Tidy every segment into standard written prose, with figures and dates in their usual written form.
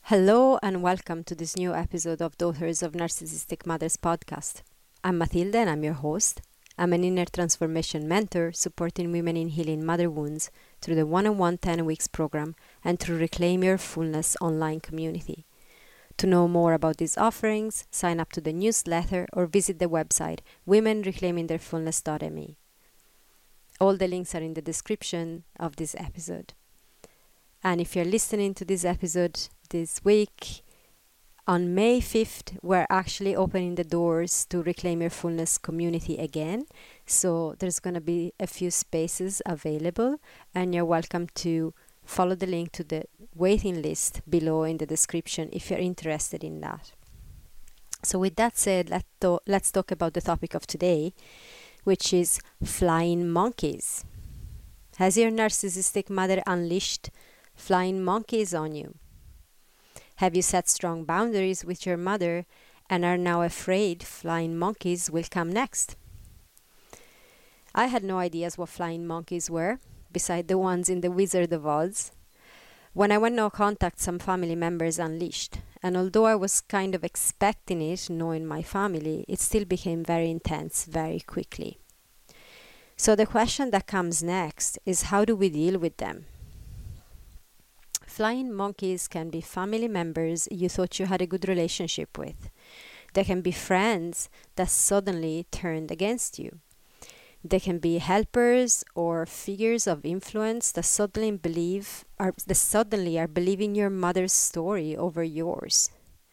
Hello and welcome to this new episode of Daughters of Narcissistic Mothers podcast. I'm Matilda and I'm your host. I'm an inner transformation mentor supporting women in healing mother wounds through the one-on-one 10 weeks program and through Reclaim Your Fullness online community. To know more about these offerings, sign up to the newsletter or visit the website womenreclaimingtheirfullness.me. All the links are in the description of this episode. And if you're listening to this episode this week, on May 5th, we're actually opening the doors to Reclaim Your Fullness community again. So there's going to be a few spaces available, and you're welcome to follow the link to the waiting list below in the description if you're interested in that. So with that said, let's talk about the topic of today, which is flying monkeys. Has your narcissistic mother unleashed flying monkeys on you? Have you set strong boundaries with your mother and are now afraid flying monkeys will come next? I had no ideas what flying monkeys were, beside the ones in The Wizard of Oz. When I went no contact, some family members unleashed, and although I was kind of expecting it, knowing my family, it still became very intense very quickly. So the question that comes next is, how do we deal with them? Flying monkeys can be family members you thought you had a good relationship with. They can be friends that suddenly turned against you. They can be helpers or figures of influence that suddenly are believing your mother's story over yours.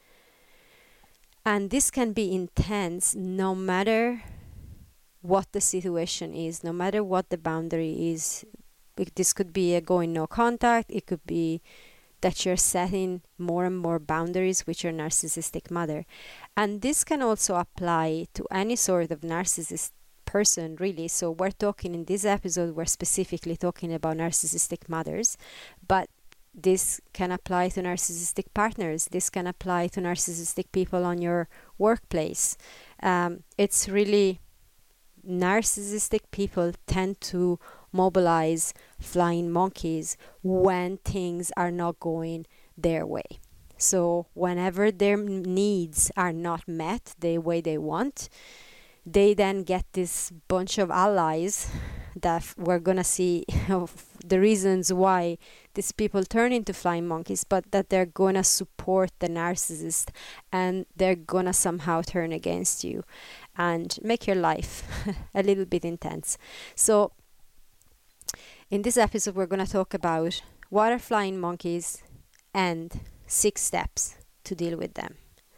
And this can be intense no matter what the situation is, no matter what the boundary is. This could be a going no contact. It could be that you're setting more and more boundaries with your narcissistic mother. And this can also apply to any sort of narcissist person, really. So we're talking in this episode, we're specifically talking about narcissistic mothers, but this can apply to narcissistic partners. This can apply to narcissistic people on your workplace. It's really narcissistic people tend to mobilize flying monkeys when things are not going their way. So whenever their needs are not met the way they want, they then get this bunch of allies that we're gonna see the reasons why these people turn into flying monkeys, but that they're gonna support the narcissist and they're gonna somehow turn against you and make your life a little bit intense. So in this episode, we're going to talk about what are flying monkeys and 6 steps to deal with them.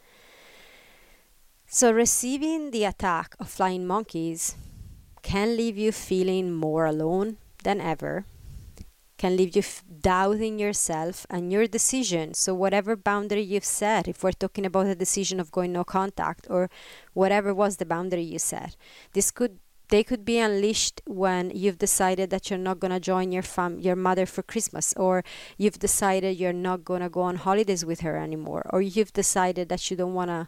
So receiving the attack of flying monkeys can leave you feeling more alone than ever, can leave you doubting yourself and your decision. So whatever boundary you've set, if we're talking about a decision of going no contact or whatever was the boundary you set, they could be unleashed when you've decided that you're not going to join your mother for Christmas, or you've decided you're not going to go on holidays with her anymore, or you've decided that you don't want to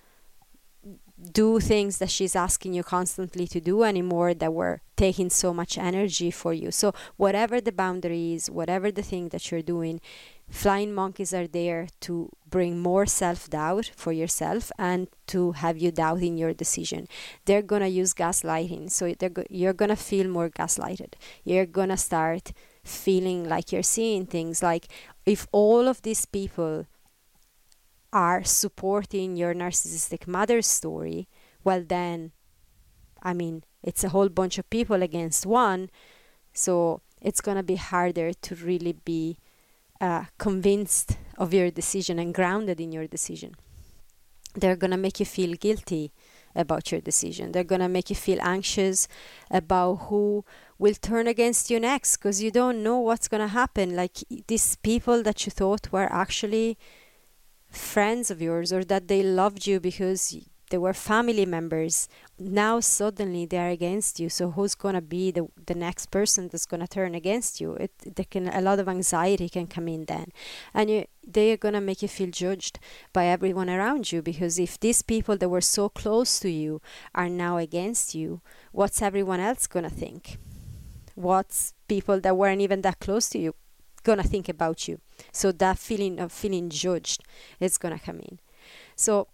do things that she's asking you constantly to do anymore that were taking so much energy for you. So whatever the boundary is, whatever the thing that you're doing, flying monkeys are there to bring more self-doubt for yourself and to have you doubting your decision. They're going to use gaslighting. So you're going to feel more gaslighted. You're going to start feeling like you're seeing things like, if all of these people are supporting your narcissistic mother's story, well then, it's a whole bunch of people against one, so it's going to be harder to really be convinced of your decision and grounded in your decision. They're going to make you feel guilty about your decision. They're going to make you feel anxious about who will turn against you next, because you don't know what's going to happen. Like these people that you thought were actually friends of yours, or that they loved you because they were family members, now suddenly they're against you. So who's going to be the next person that's going to turn against you? A lot of anxiety can come in then, and they are going to make you feel judged by everyone around you, because if these people that were so close to you are now against you, what's everyone else going to think? What's people that weren't even that close to you going to think about you? So that feeling of feeling judged is going to come in. So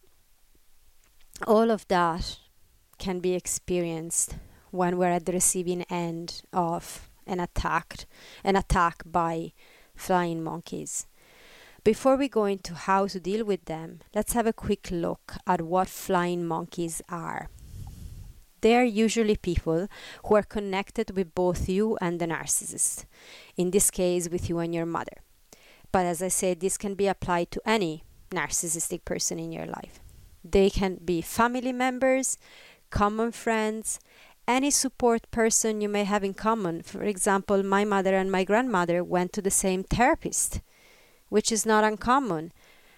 all of that can be experienced when we're at the receiving end of an attack by flying monkeys. Before we go into how to deal with them, let's have a quick look at what flying monkeys are. They are usually people who are connected with both you and the narcissist, in this case with you and your mother. But as I said, this can be applied to any narcissistic person in your life. They can be family members, common friends, any support person you may have in common. For example, my mother and my grandmother went to the same therapist, which is not uncommon.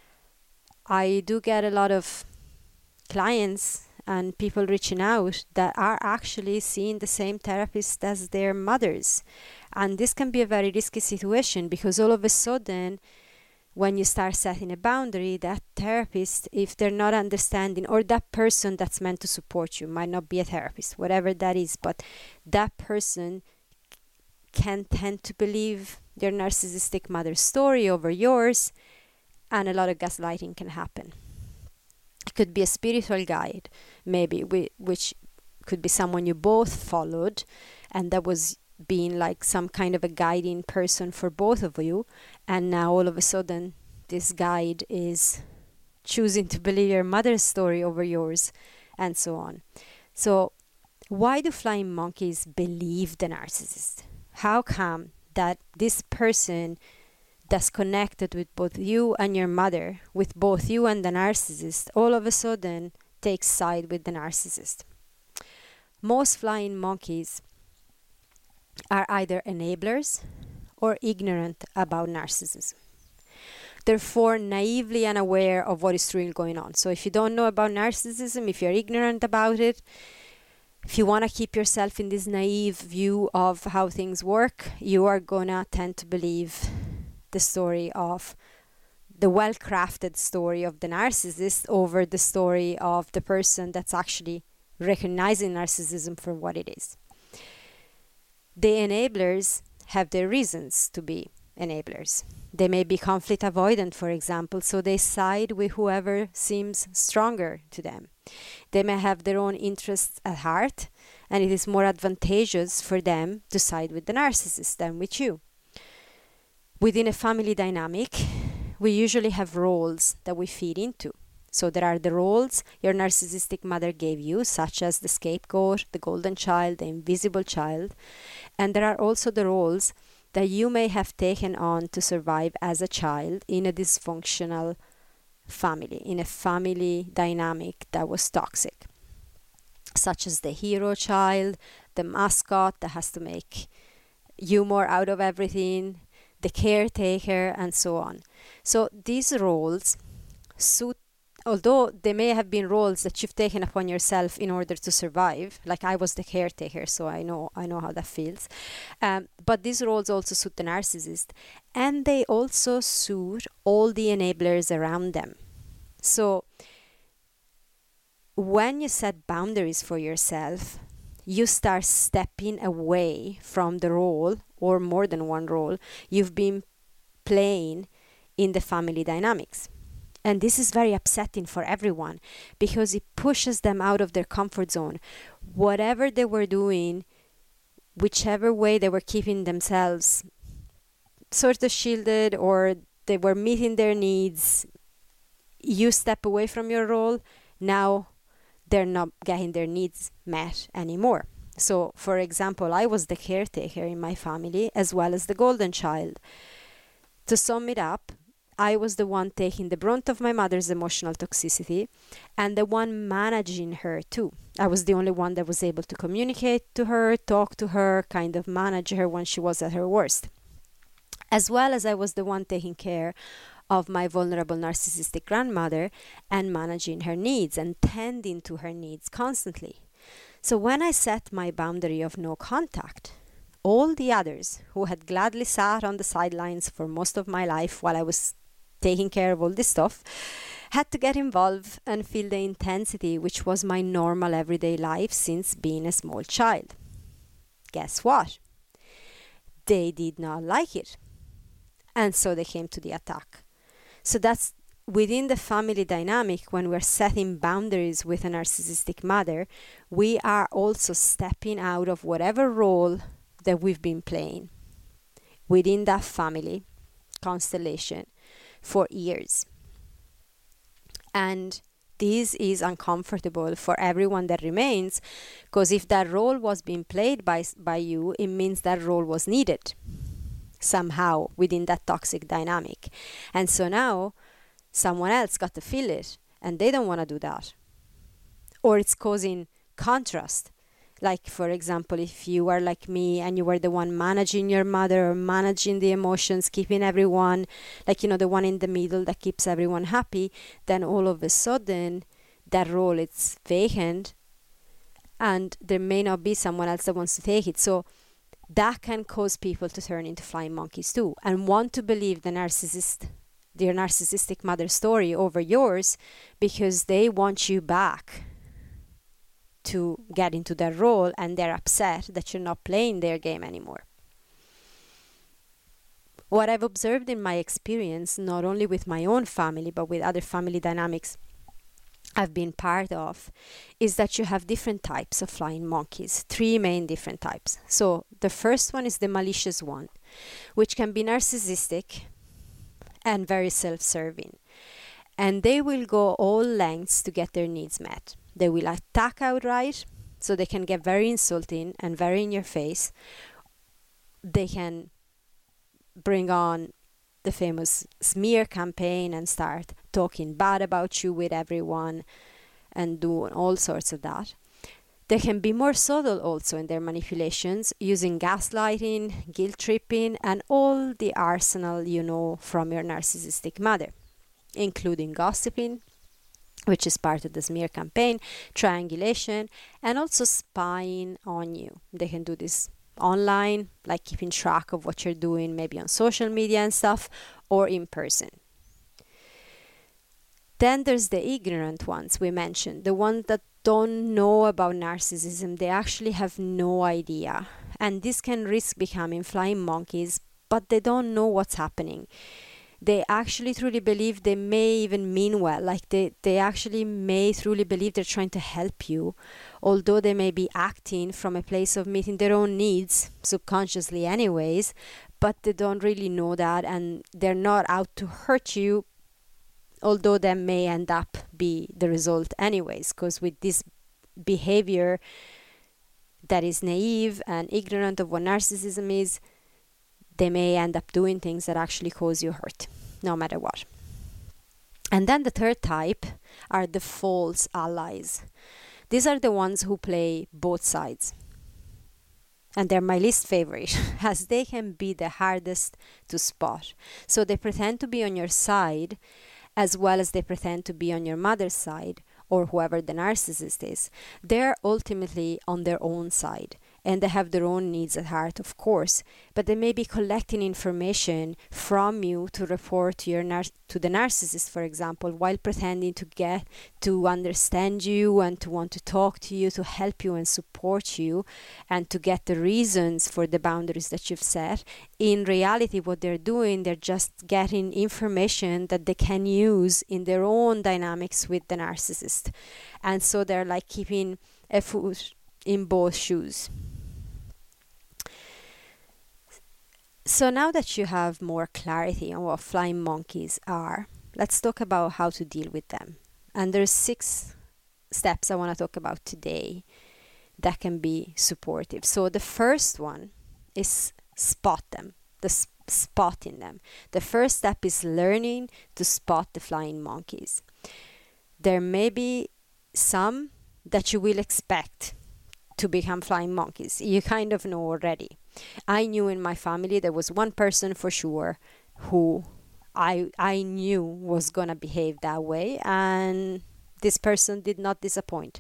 I do get a lot of clients and people reaching out that are actually seeing the same therapist as their mothers. And this can be a very risky situation, because all of a sudden, when you start setting a boundary, that therapist, if they're not understanding, or that person that's meant to support you, might not be a therapist, whatever that is, but that person can tend to believe their narcissistic mother's story over yours, and a lot of gaslighting can happen. It could be a spiritual guide, maybe, which could be someone you both followed, and that was being like some kind of a guiding person for both of you, and now all of a sudden this guide is choosing to believe your mother's story over yours, and so on. So why do flying monkeys believe the narcissist? How come that this person that's connected with both you and your mother, with both you and the narcissist, all of a sudden takes side with the narcissist? Most flying monkeys are either enablers or ignorant about narcissism. Therefore, naively unaware of what is truly going on. So if you don't know about narcissism, if you're ignorant about it, if you want to keep yourself in this naive view of how things work, you are going to tend to believe the story of the well-crafted story of the narcissist over the story of the person that's actually recognizing narcissism for what it is. The enablers have their reasons to be enablers. They may be conflict avoidant, for example, so they side with whoever seems stronger to them. They may have their own interests at heart, and it is more advantageous for them to side with the narcissist than with you. Within a family dynamic, we usually have roles that we feed into. So there are the roles your narcissistic mother gave you, such as the scapegoat, the golden child, the invisible child. And there are also the roles that you may have taken on to survive as a child in a dysfunctional family, in a family dynamic that was toxic, such as the hero child, the mascot that has to make humor out of everything, the caretaker, and so on. So these roles suit, although they may have been roles that you've taken upon yourself in order to survive, like I was the caretaker, so I know how that feels. But these roles also suit the narcissist, and they also suit all the enablers around them. So when you set boundaries for yourself, you start stepping away from the role, or more than one role, you've been playing in the family dynamics. And this is very upsetting for everyone, because it pushes them out of their comfort zone. Whatever they were doing, whichever way they were keeping themselves sort of shielded, or they were meeting their needs, you step away from your role, now they're not getting their needs met anymore. So, for example, I was the caretaker in my family as well as the golden child. To sum it up, I was the one taking the brunt of my mother's emotional toxicity and the one managing her too. I was the only one that was able to communicate to her, talk to her, kind of manage her when she was at her worst. As well as I was the one taking care of my vulnerable narcissistic grandmother and managing her needs and tending to her needs constantly. So when I set my boundary of no contact, all the others who had gladly sat on the sidelines for most of my life while I was taking care of all this stuff had to get involved and feel the intensity which was my normal everyday life since being a small child. Guess what? They did not like it. And so they came to the attack. So that's within the family dynamic. When we're setting boundaries with a narcissistic mother, we are also stepping out of whatever role that we've been playing within that family constellation for years. And this is uncomfortable for everyone that remains, because if that role was being played by you, it means that role was needed somehow within that toxic dynamic. And so now someone else got to feel it, and they don't want to do that. Or it's causing contrast. Like, for example, if you are like me and you were the one managing your mother or managing the emotions, keeping everyone, like, the one in the middle that keeps everyone happy, then all of a sudden that role is vacant and there may not be someone else that wants to take it. So that can cause people to turn into flying monkeys too and want to believe their narcissistic mother story over yours, because they want you back to get into their role, and they're upset that you're not playing their game anymore. What I've observed in my experience, not only with my own family, but with other family dynamics I've been part of, is that you have different types of flying monkeys, 3 main different types. So the first one is the malicious one, which can be narcissistic and very self-serving. And they will go all lengths to get their needs met. They will attack outright, so they can get very insulting and very in your face. They can bring on the famous smear campaign and start talking bad about you with everyone and do all sorts of that. They can be more subtle also in their manipulations, using gaslighting, guilt tripping, and all the arsenal you know from your narcissistic mother, including gossiping, which is part of the smear campaign, triangulation, and also spying on you. They can do this online, like keeping track of what you're doing, maybe on social media and stuff, or in person. Then there's the ignorant ones we mentioned, the ones that don't know about narcissism. They actually have no idea. And this can risk becoming flying monkeys, but they don't know what's happening. They actually truly believe they may even mean well, like they actually may truly believe they're trying to help you, although they may be acting from a place of meeting their own needs, subconsciously anyways, but they don't really know that, and they're not out to hurt you, although that may end up be the result anyways, because with this behavior that is naive and ignorant of what narcissism is, they may end up doing things that actually cause you hurt, no matter what. And then the third type are the false allies. These are the ones who play both sides. And they're my least favorite, as they can be the hardest to spot. So they pretend to be on your side, as well as they pretend to be on your mother's side, or whoever the narcissist is. They're ultimately on their own side, and they have their own needs at heart, of course, but they may be collecting information from you to report to the narcissist, for example, while pretending to get to understand you and to want to talk to you, to help you and support you, and to get the reasons for the boundaries that you've set. In reality, what they're doing, they're just getting information that they can use in their own dynamics with the narcissist. And so they're like keeping a foot in both shoes. So now that you have more clarity on what flying monkeys are, let's talk about how to deal with them. And there's 6 steps I want to talk about today that can be supportive. So the first one is spot them, spotting them. The first step is learning to spot the flying monkeys. There may be some that you will expect to become flying monkeys. You kind of know already. I knew in my family there was one person for sure who I knew was gonna behave that way, and this person did not disappoint.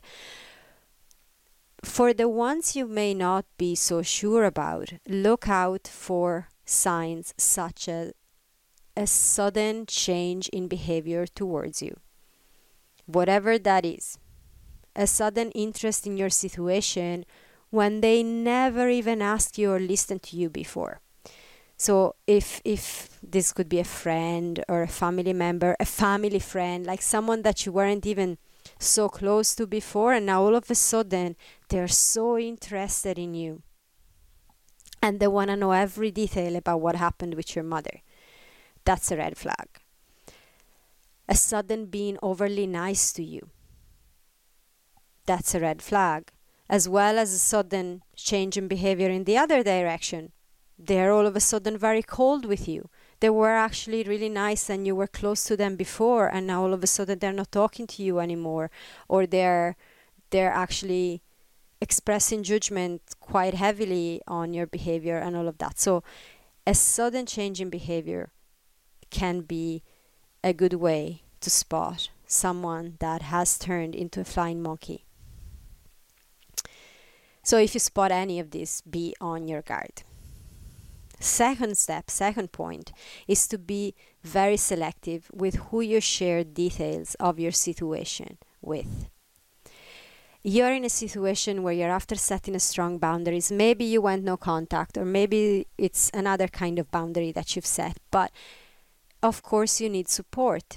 For the ones you may not be so sure about, look out for signs such as a sudden change in behavior towards you, whatever that is. A sudden interest in your situation when they never even asked you or listened to you before. So if this could be a friend or a family member, a family friend, like someone that you weren't even so close to before, and now all of a sudden they're so interested in you and they want to know every detail about what happened with your mother, that's a red flag. A sudden being overly nice to you, that's a red flag. As well as a sudden change in behavior in the other direction. They're all of a sudden very cold with you. They were actually really nice and you were close to them before, and now all of a sudden they're not talking to you anymore, or they're actually expressing judgment quite heavily on your behavior and all of that. So a sudden change in behavior can be a good way to spot someone that has turned into a flying monkey. So if you spot any of this, be on your guard. Second point, is to be very selective with who you share details of your situation with. You're in a situation where you're after setting a strong boundaries. Maybe you want no contact, or maybe it's another kind of boundary that you've set, but of course you need support.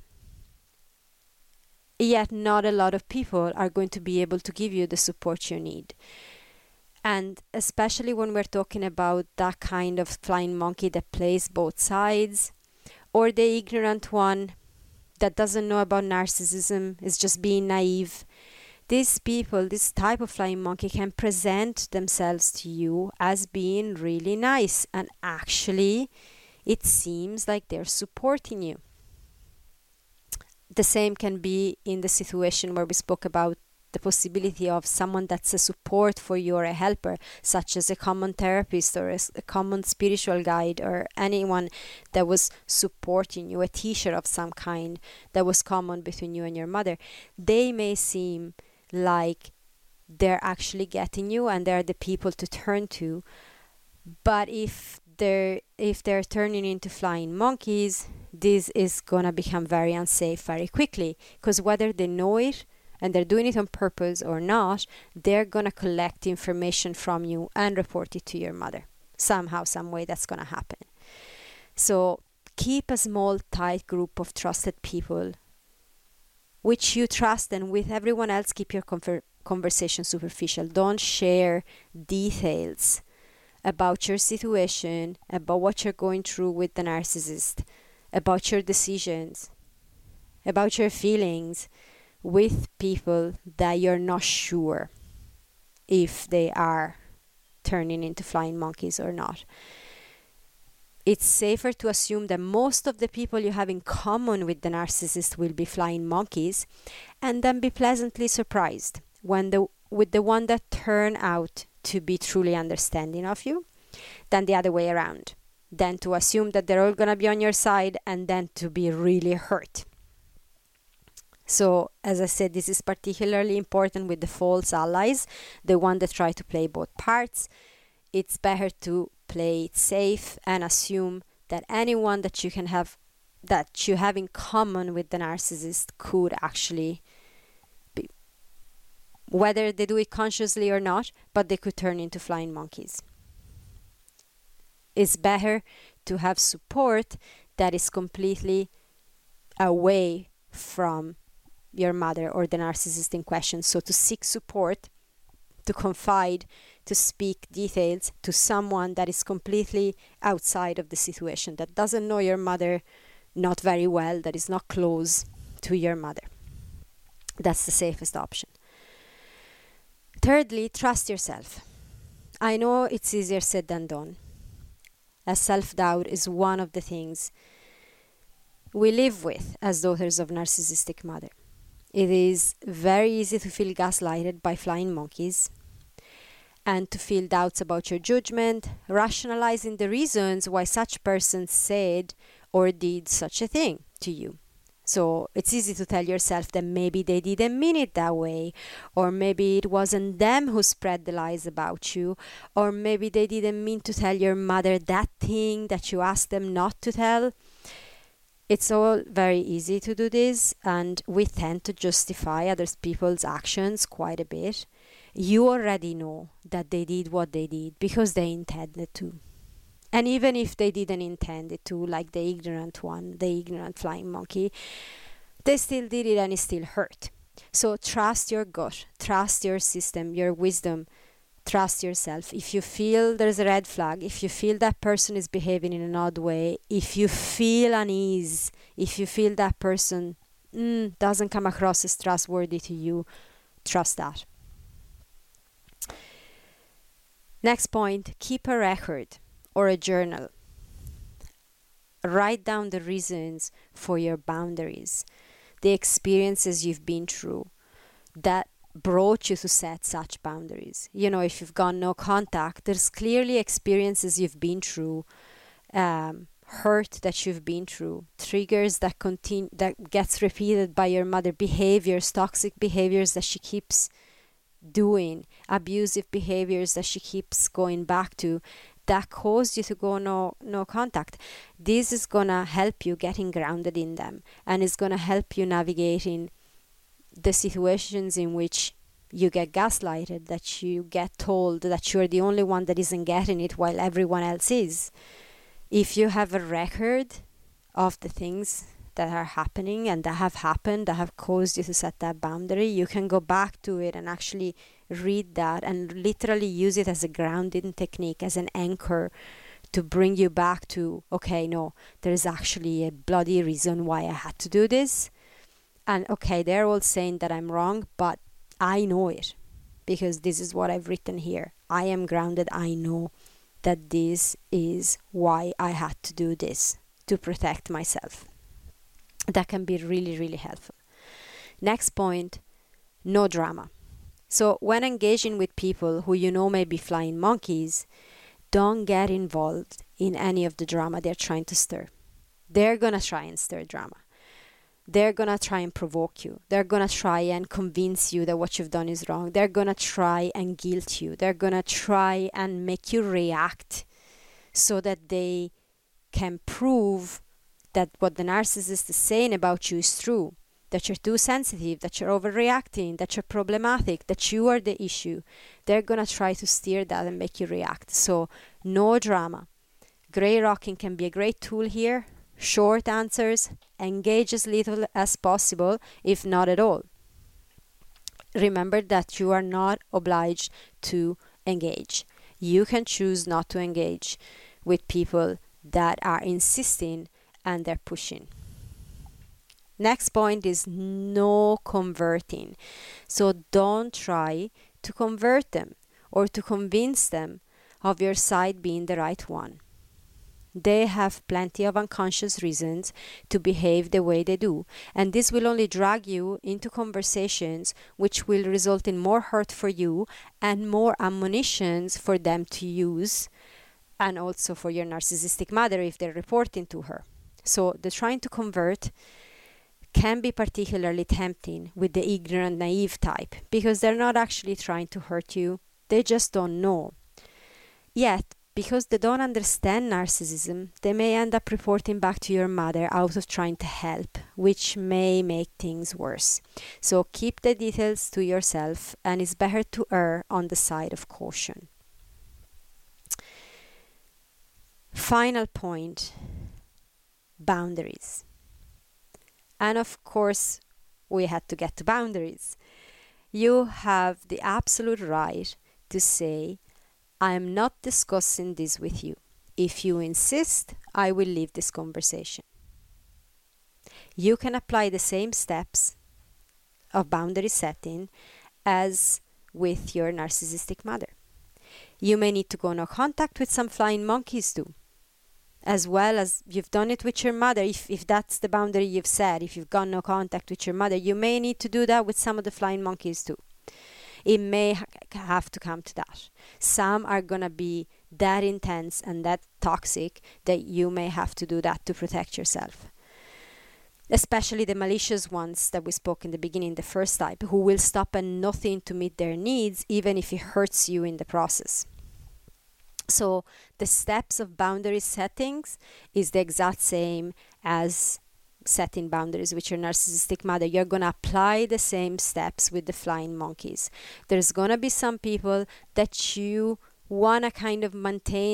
Yet not a lot of people are going to be able to give you the support you need. And especially when we're talking about that kind of flying monkey that plays both sides, or the ignorant one that doesn't know about narcissism, is just being naive. These people, this type of flying monkey, can present themselves to you as being really nice, and actually it seems like they're supporting you. The same can be in the situation where we spoke about the possibility of someone that's a support for you or a helper, such as a common therapist or a common spiritual guide, or anyone that was supporting you, a teacher of some kind that was common between you and your mother. They may seem like they're actually getting you and they're the people to turn to, but if they're turning into flying monkeys, this is gonna become very unsafe very quickly, because whether they know it and they're doing it on purpose or not, they're gonna collect information from you and report it to your mother. Somehow, some way, that's gonna happen. So keep a small, tight group of trusted people which you trust, and with everyone else keep your conversation superficial. Don't share details about your situation, about what you're going through with the narcissist, about your decisions, about your feelings, with people that you're not sure if they are turning into flying monkeys or not. It's safer to assume that most of the people you have in common with the narcissist will be flying monkeys, and then be pleasantly surprised with the one that turn out to be truly understanding of you, than the other way around. Then to assume that they're all going to be on your side and then to be really hurt. So, as I said, this is particularly important with the false allies, the one that try to play both parts. It's better to play it safe and assume that anyone that you have in common with the narcissist could actually be, whether they do it consciously or not, but they could turn into flying monkeys. It's better to have support that is completely away from your mother or the narcissist in question. So to seek support, to confide, to speak details to someone that is completely outside of the situation, that doesn't know your mother not very well, that is not close to your mother. That's the safest option. Thirdly, trust yourself. I know it's easier said than done, as self-doubt is one of the things we live with as daughters of narcissistic mother. It is very easy to feel gaslighted by flying monkeys and to feel doubts about your judgment, rationalizing the reasons why such person said or did such a thing to you. So it's easy to tell yourself that maybe they didn't mean it that way, or maybe it wasn't them who spread the lies about you, or maybe they didn't mean to tell your mother that thing that you asked them not to tell. It's all very easy to do this, and we tend to justify other people's actions quite a bit. You already know that they did what they did because they intended to. And even if they didn't intend it to, like the ignorant one, the ignorant flying monkey, they still did it and it still hurt. So trust your gut, trust your system, your wisdom, trust yourself. If you feel there's a red flag, if you feel that person is behaving in an odd way, if you feel unease, if you feel that person doesn't come across as trustworthy to you, trust that. Next point, keep a record or a journal. Write down the reasons for your boundaries, the experiences you've been through that brought you to set such boundaries. You know, if you've got no contact, there's clearly experiences you've been through, hurt that you've been through, triggers that continue, that gets repeated by your mother, behaviors, toxic behaviors that she keeps doing, abusive behaviors that she keeps going back to, that caused you to go no contact. This is gonna help you getting grounded in them, and it's gonna help you navigating the situations in which you get gaslighted, that you get told that you're the only one that isn't getting it while everyone else is. If you have a record of the things that are happening and that have happened, that have caused you to set that boundary, you can go back to it and actually read that and literally use it as a grounding technique, as an anchor to bring you back to, okay, no, there's actually a bloody reason why I had to do this. And okay, they're all saying that I'm wrong, but I know it because this is what I've written here. I am grounded. I know that this is why I had to do this, to protect myself. That can be really, really helpful. Next point, no drama. So when engaging with people who you know may be flying monkeys, don't get involved in any of the drama they're trying to stir. They're going to try and stir drama. They're going to try and provoke you. They're going to try and convince you that what you've done is wrong. They're going to try and guilt you. They're going to try and make you react so that they can prove that what the narcissist is saying about you is true, that you're too sensitive, that you're overreacting, that you're problematic, that you are the issue. They're going to try to steer that and make you react. So no drama. Grey rocking can be a great tool here. Short answers, engage as little as possible, if not at all. Remember that you are not obliged to engage. You can choose not to engage with people that are insisting and they're pushing. Next point is no converting. So don't try to convert them or to convince them of your side being the right one. They have plenty of unconscious reasons to behave the way they do, and this will only drag you into conversations which will result in more hurt for you and more ammunitions for them to use, and also for your narcissistic mother if they're reporting to her. So the trying to convert can be particularly tempting with the ignorant, naive type, because they're not actually trying to hurt you, they just don't know. Yet, because they don't understand narcissism, they may end up reporting back to your mother out of trying to help, which may make things worse. So keep the details to yourself, and it's better to err on the side of caution. Final point, boundaries. And of course, we had to get to boundaries. You have the absolute right to say, I am not discussing this with you. If you insist, I will leave this conversation. You can apply the same steps of boundary setting as with your narcissistic mother. You may need to go no contact with some flying monkeys too, as well as you've done it with your mother. If that's the boundary you've set, if you've got no contact with your mother, you may need to do that with some of the flying monkeys too. It may have to come to that. Some are going to be that intense and that toxic that you may have to do that to protect yourself. Especially the malicious ones that we spoke in the beginning, the first type, who will stop at nothing to meet their needs, even if it hurts you in the process. So the steps of boundary settings is the exact same as setting boundaries with your narcissistic mother. You're going to apply the same steps with the flying monkeys. There's going to be some people that you want to kind of maintain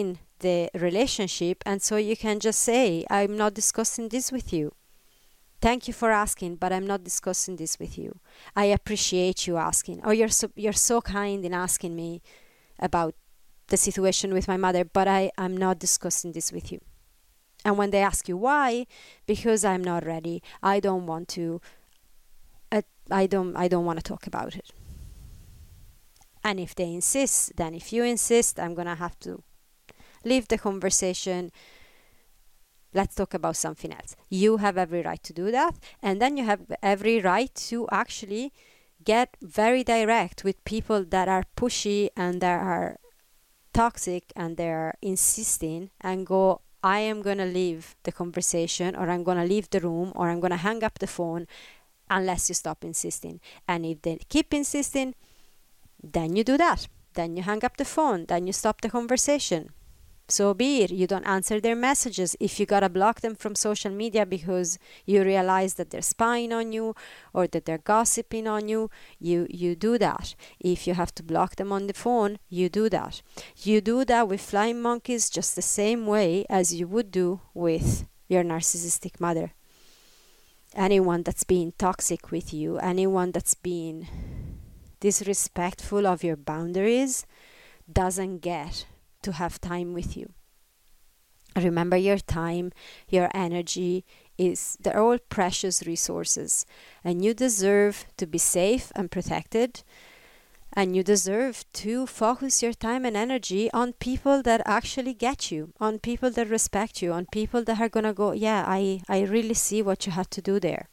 the relationship, and so you can just say, I'm not discussing this with you. Thank you for asking, but I'm not discussing this with you. I appreciate you asking, or you're so kind in asking me about the situation with my mother, but I'm not discussing this with you. And when they ask you why, because I'm not ready, I don't want to. I don't want to talk about it. And if they insist, then if you insist, I'm gonna have to leave the conversation. Let's talk about something else. You have every right to do that, and then you have every right to actually get very direct with people that are pushy and that are toxic and they're insisting, and go, I am gonna leave the conversation, or I'm gonna leave the room, or I'm gonna hang up the phone unless you stop insisting. And if they keep insisting, then you do that. Then you hang up the phone, then you stop the conversation. So be it. You don't answer their messages. If you gotta block them from social media because you realize that they're spying on you or that they're gossiping on you, you do that. If you have to block them on the phone, you do that. You do that with flying monkeys just the same way as you would do with your narcissistic mother. Anyone that's being toxic with you, anyone that's being disrespectful of your boundaries, doesn't get to have time with you. Remember, your time, your energy, they're all precious resources, and you deserve to be safe and protected, and you deserve to focus your time and energy on people that actually get you, on people that respect you, on people that are gonna go, yeah, I really see what you had to do there.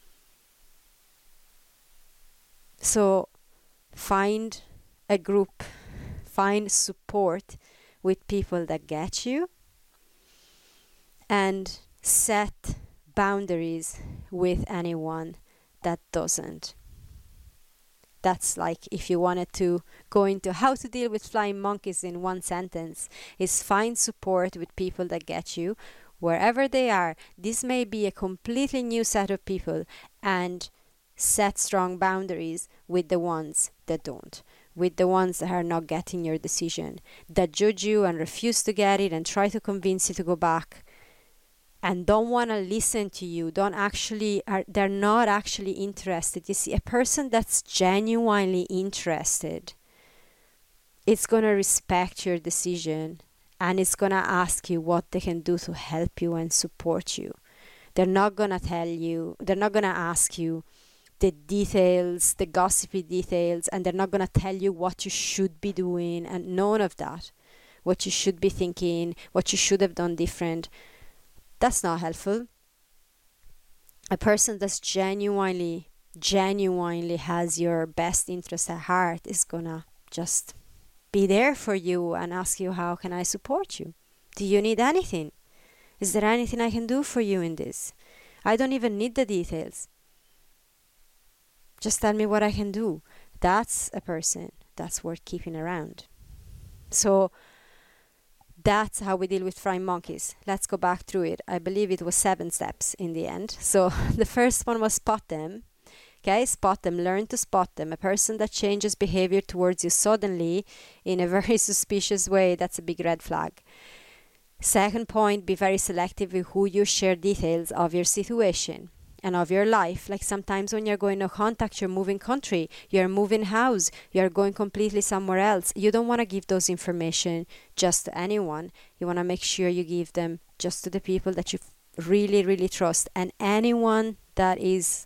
So find a group, find support with people that get you, and set boundaries with anyone that doesn't. That's like, if you wanted to go into how to deal with flying monkeys in one sentence, is find support with people that get you wherever they are. This may be a completely new set of people, and set strong boundaries with the ones that don't, with the ones that are not getting your decision, that judge you and refuse to get it and try to convince you to go back and don't want to listen to you, they're not actually interested. You see, a person that's genuinely interested, it's going to respect your decision, and it's going to ask you what they can do to help you and support you. They're not going to ask you the details, the gossipy details, and they're not going to tell you what you should be doing, and none of that. What you should be thinking, what you should have done different. That's not helpful. A person that's genuinely has your best interest at heart is gonna just be there for you and ask you, how can I support you? Do you need anything? Is there anything I can do for you in this? I don't even need the details. Just tell me what I can do. That's a person that's worth keeping around. So that's how we deal with flying monkeys. Let's go back through it. I believe it was 7 steps in the end. So the first one was spot them. Okay, spot them. Learn to spot them. A person that changes behavior towards you suddenly in a very suspicious way, that's a big red flag. Second point, be very selective with who you share details of your situation and of your life. Like sometimes when you're going to contact, you're moving country, you're moving house, you're going completely somewhere else. You don't want to give those information just to anyone. You want to make sure you give them just to the people that you really, really trust. And anyone that is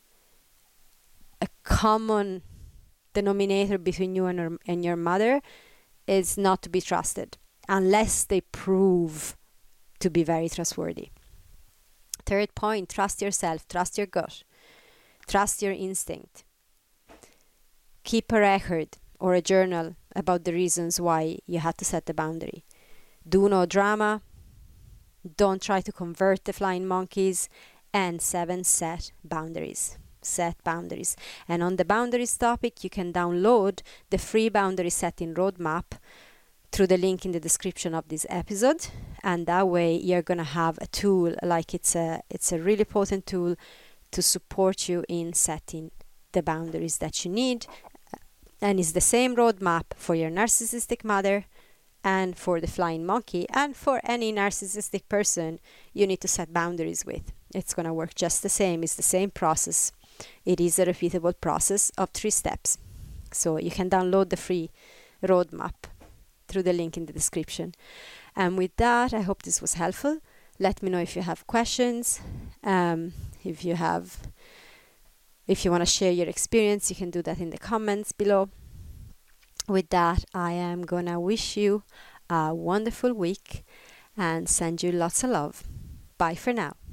a common denominator between you and your mother is not to be trusted unless they prove to be very trustworthy. Third point, trust yourself, trust your gut, trust your instinct. Keep a record or a journal about the reasons why you had to set the boundary. Do no drama. Don't try to convert the flying monkeys. And 7, set boundaries. Set boundaries. And on the boundaries topic, you can download the free boundary setting roadmap through the link in the description of this episode, and that way you're gonna have a tool, like it's a really potent tool to support you in setting the boundaries that you need. And it's the same roadmap for your narcissistic mother and for the flying monkey, and for any narcissistic person you need to set boundaries with. It's going to work just the same. It's the same process. It is a repeatable process of 3 steps. So you can download the free roadmap through the link in the description. And with that, I hope this was helpful. Let me know if you have questions. If you want to share your experience, you can do that in the comments below. With that, I am gonna wish you a wonderful week and send you lots of love. Bye for now.